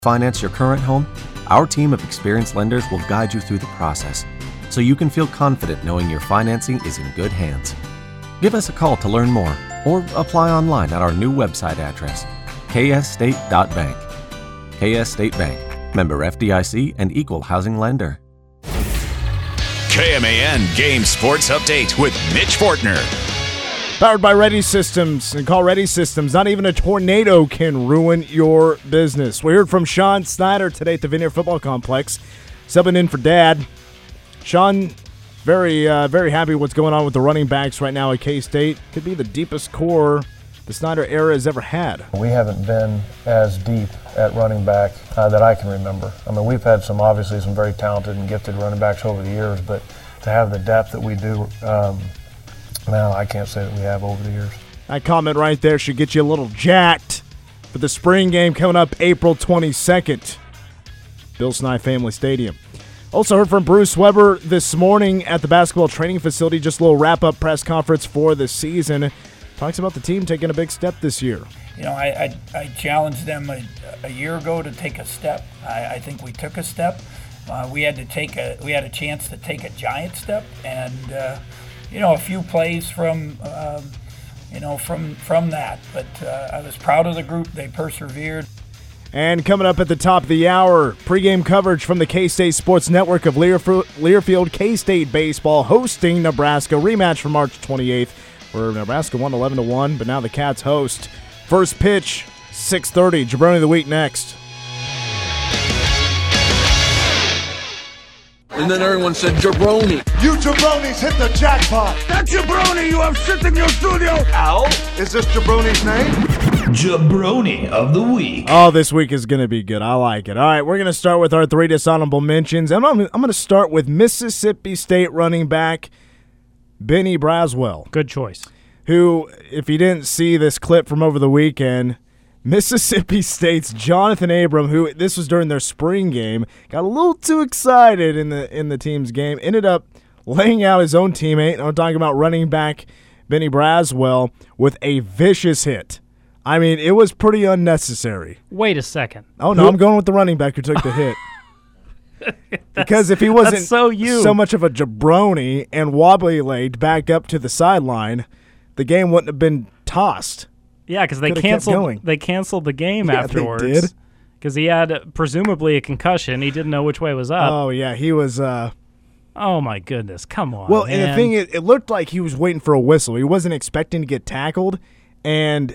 Finance your current home? Our team of experienced lenders will guide you through the process, so you can feel confident knowing your financing is in good hands. Give us a call to learn more, or apply online at our new website address, ksstate.bank. KS State Bank, member FDIC and equal housing lender. KMAN Game Sports Update with Mitch Fortner. Powered by Ready Systems. And call Ready Systems. Not even a tornado can ruin your business. We heard from Sean Snyder today at the Vanier Football Complex, subbing in for Dad. Sean, very happy what's going on with the running backs right now at K-State. Could be the deepest core the Snyder era has ever had. We haven't been as deep at running back that I can remember. I mean, we've had some very talented and gifted running backs over the years, but to have the depth that we do now, I can't say that we have over the years. That comment right there should get you a little jacked for the spring game coming up April 22nd. Bill Nye Family Stadium. Also heard from Bruce Weber this morning at the basketball training facility. Just a little wrap-up press conference for the season. Talks about the team taking a big step this year. You know, I challenged them a year ago to take a step. I think we took a step. We had a chance to take a giant step, and a few plays from that. But I was proud of the group. They persevered. And coming up at the top of the hour, pregame coverage from the K-State Sports Network of Learfield. K-State baseball hosting Nebraska. Rematch for March 28th, where Nebraska won 11-1, but now the Cats host. First pitch, 6:30. Jabroni of the week next. And then everyone said, jabroni. You jabronis hit the jackpot. That jabroni you have sitting in your studio. Ow. Is this jabroni's name? Jabroni of the week. Oh, this week is going to be good. I like it. All right, we're going to start with our 3 dishonorable mentions. I'm going to start with Mississippi State running back Benny Braswell. Good choice. Who, if you didn't see this clip from over the weekend, Mississippi State's Jonathan Abram, who this was during their spring game, got a little too excited in the team's game, ended up laying out his own teammate. I'm talking about running back Benny Braswell with a vicious hit. I mean, it was pretty unnecessary. Wait a second. Oh, no, I'm going with the running back who took the hit. Because if he wasn't so much of a jabroni and wobbly-legged back up to the sideline, the game wouldn't have been tossed. Yeah, because they canceled the game afterwards. They did. Because he had presumably a concussion. He didn't know which way was up. Oh, yeah, he was oh, my goodness. Come on, well, man. And the thing is, it looked like he was waiting for a whistle. He wasn't expecting to get tackled, and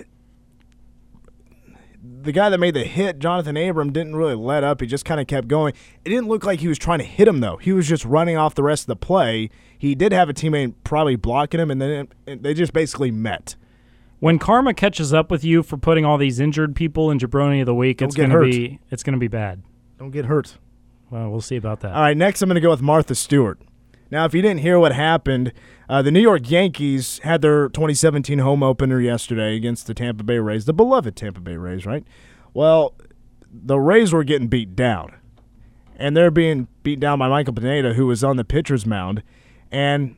the guy that made the hit, Jonathan Abram, didn't really let up. He just kind of kept going. It didn't look like he was trying to hit him, though. He was just running off the rest of the play. He did have a teammate probably blocking him, and then they just basically met. When karma catches up with you for putting all these injured people in Jabroni of the Week, it's going to be bad. Don't get hurt. Well, we'll see about that. All right, next I'm going to go with Martha Stewart. Now, if you didn't hear what happened, the New York Yankees had their 2017 home opener yesterday against the Tampa Bay Rays, the beloved Tampa Bay Rays, right? Well, the Rays were getting beat down, and they're being beat down by Michael Pineda, who was on the pitcher's mound. And,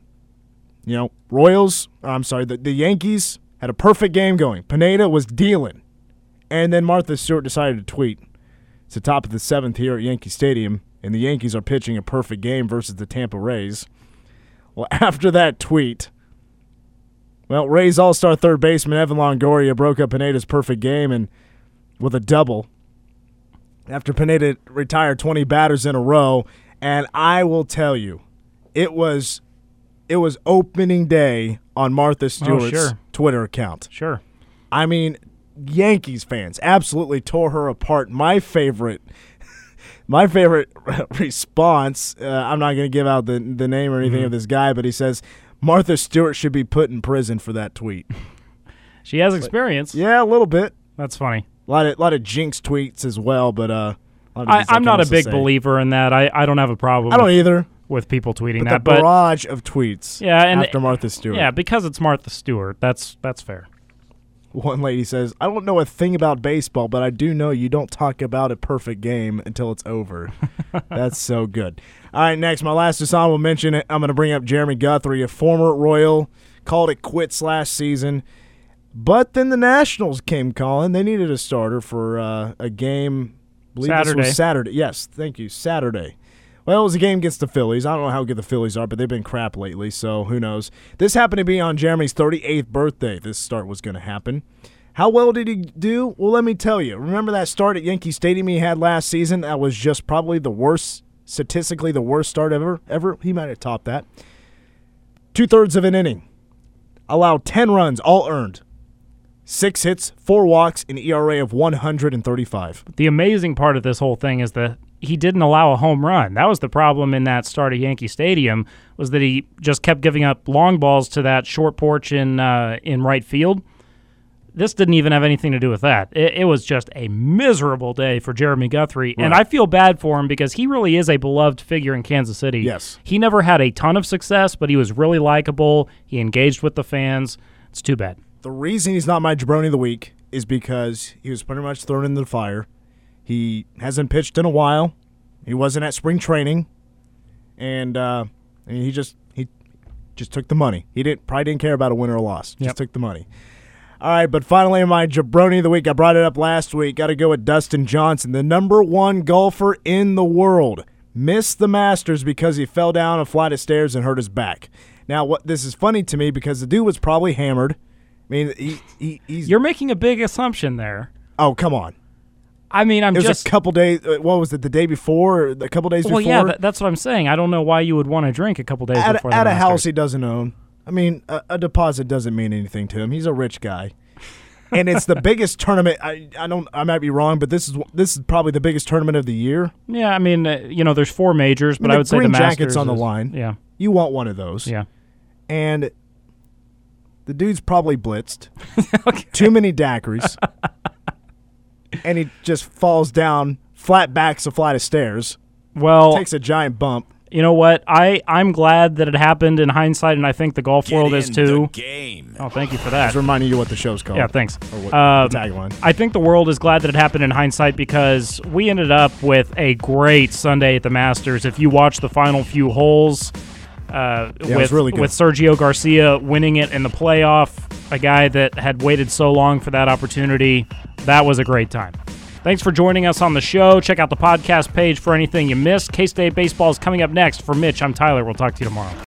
the Yankees had a perfect game going. Pineda was dealing. And then Martha Stewart decided to tweet. It's the top of the 7th here at Yankee Stadium, and the Yankees are pitching a perfect game versus the Tampa Rays. Well, after that tweet, Rays all-star third baseman Evan Longoria broke up Pineda's perfect game and with a double after Pineda retired 20 batters in a row. And I will tell you, it was opening day on Martha Stewart's Twitter account. Sure. I mean, Yankees fans absolutely tore her apart. My favorite response, I'm not going to give out the name or anything of this guy, but he says, Martha Stewart should be put in prison for that tweet. She has experience. Yeah, a little bit. That's funny. A lot of jinx tweets as well, but I'm not a big believer in that. I don't have a problem. I don't either. With people tweeting but the barrage of tweets after Martha Stewart. Yeah, because it's Martha Stewart. That's fair. One lady says, I don't know a thing about baseball, but I do know you don't talk about a perfect game until it's over. That's so good. All right, next, my last dishonorable mention, I'm going to bring up Jeremy Guthrie, a former Royal, called it quits last season. But then the Nationals came calling. They needed a starter for a game believe this was Saturday. Yes, thank you, Saturday. Well, it was a game against the Phillies. I don't know how good the Phillies are, but they've been crap lately, so who knows. This happened to be on Jeremy's 38th birthday. This start was going to happen. How well did he do? Well, let me tell you. Remember that start at Yankee Stadium he had last season? That was just probably the worst, statistically the worst start ever. He might have topped that. 2/3 of an inning. Allowed 10 runs, all earned. 6 hits, 4 walks, an ERA of 135. The amazing part of this whole thing is that he didn't allow a home run. That was the problem in that start at Yankee Stadium, was that he just kept giving up long balls to that short porch in right field. This didn't even have anything to do with that. It was just a miserable day for Jeremy Guthrie, right. And I feel bad for him because he really is a beloved figure in Kansas City. Yes. He never had a ton of success, but he was really likable. He engaged with the fans. It's too bad. The reason he's not my jabroni of the week is because he was pretty much thrown into the fire. He hasn't pitched in a while. He wasn't at spring training, and he just took the money. He probably didn't care about a win or a loss. Just took the money. All right, but finally, my jabroni of the week. I brought it up last week. Got to go with Dustin Johnson, the #1 golfer in the world. Missed the Masters because he fell down a flight of stairs and hurt his back. Now, this is funny to me because the dude was probably hammered. I mean, he's. You're making a big assumption there. Oh, come on. I mean, it was a couple days. What was it? The day before? Or a couple days before? Well, yeah, that's what I'm saying. I don't know why you would want to drink a couple days before. At a house he doesn't own. I mean, a deposit doesn't mean anything to him. He's a rich guy, and it's the biggest tournament. I might be wrong, but this is probably the biggest tournament of the year. Yeah, I mean, there's 4 majors, but I would say the Masters jacket's on the line. Yeah, you want one of those. Yeah, and the dude's probably blitzed. Okay. Too many daiquiris. And he just falls down, flat backs a flight of stairs. Well, takes a giant bump. You know what? I'm glad that it happened in hindsight, and I think the golf world is too. Game. Oh, thank you for that. Just reminding you what the show's called. Yeah, thanks. Or what the tagline. I think the world is glad that it happened in hindsight because we ended up with a great Sunday at the Masters. If you watch the final few holes, it was really good. With Sergio Garcia winning it in the playoff, a guy that had waited so long for that opportunity, that was a great time. Thanks for joining us on the show. Check out the podcast page for anything you missed. K-State Baseball is coming up next. For Mitch, I'm Tyler. We'll talk to you tomorrow.